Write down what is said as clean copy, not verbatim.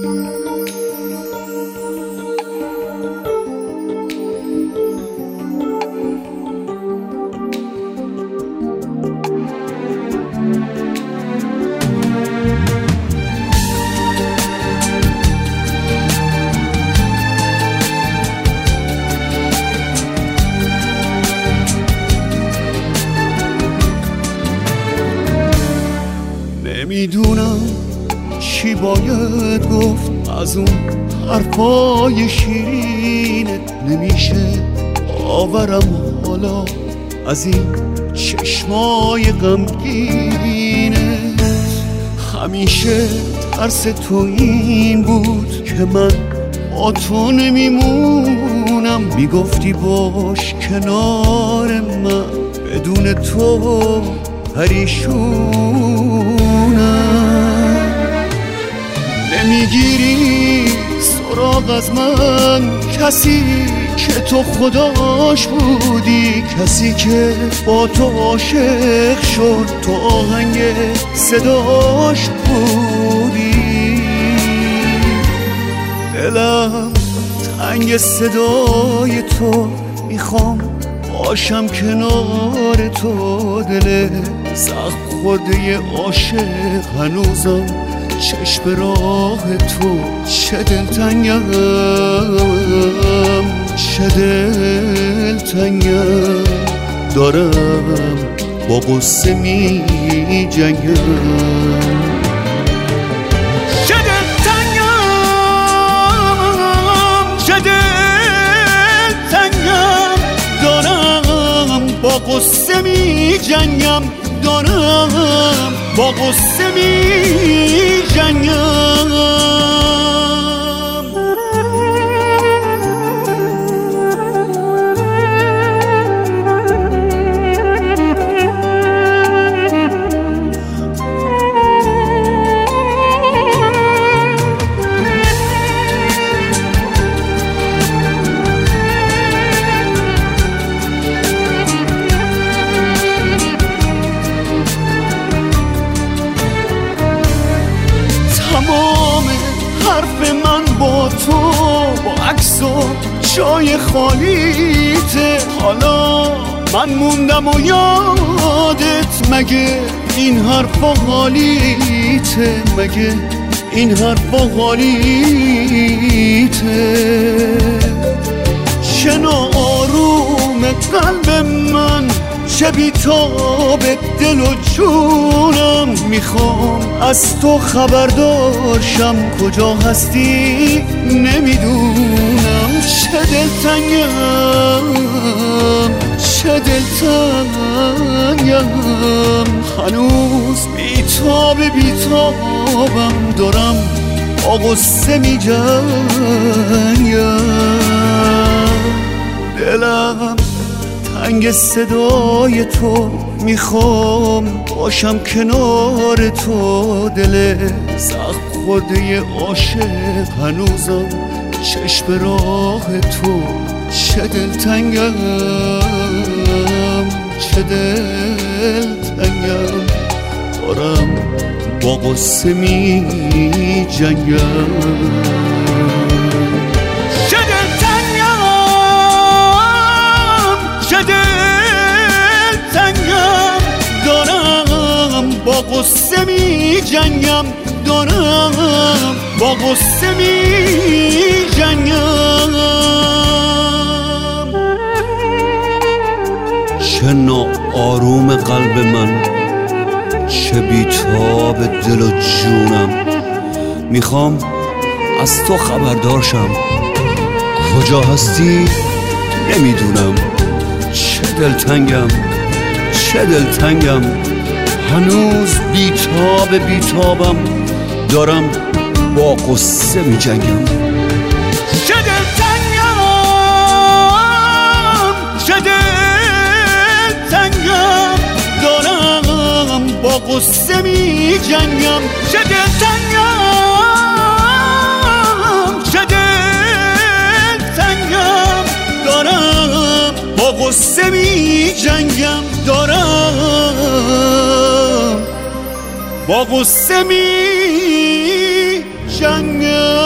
نمیدونم چی باید گفت از اون حرفای شیرینت، نمیشه آورم حالا از این چشمای غمگینت. همیشه ترس تو این بود که من با تو نمیمونم، میگفتی باش کنار من، بدون تو پریشونم. نمیگیری سراغ از من، کسی که تو خداش بودی، کسی که با تو عاشق شد، تو آهنگ صداش بودی. دلم تنگ صدای تو، میخوام باشم کنار تو. دل زخم خورده عاشق هنوزم چشم راه تو. چه دلتنگم، چه دلتنگم، دارم با قصه می جنگم. چه دلتنگم، چه دلتنگم، دارم با قصه می جنگم، دارم با قصه می جنگم. تمام حرف من با تو، با عکس و جای خالیته. حالا من موندم و یادت، مگه این حرفا حالیته، مگه این حرفا حالیته. چه ناآروم قلب من، چه بیتاب دل و جونم، میخوام از تو خبردارشم، کجا هستی نمیدونم. چه دلتنگم، چه دلتنگم، هنوز بیتابم، دارم با غصه میجنگم. دلم تنگ صدای تو، میخوام باشم کنار تو. دل زخم خورده عاشق هنوزم چشم راه تو. چه دلتنگم، چه دلتنگم، دارم با قصه می جنگم. چه دلتنگم، چه دلتنگم، دارم با قصه می جنگم، دارم با قصه می جنگم. چه ناآروم قلب من، چه بیتاب دل و جونم، میخوام از تو خبردارشم، کجا هستی نمیدونم. چه دلتنگم، چه دلتنگم، هنوز بیتابم، دارم با قصه می جنگم. چه دلتنگم، چه دلتنگم، دارم با قصه می جنگم. چه دلتنگم، چه دلتنگم، دارم با قصه می جنگم، دارم با قصه می جنگم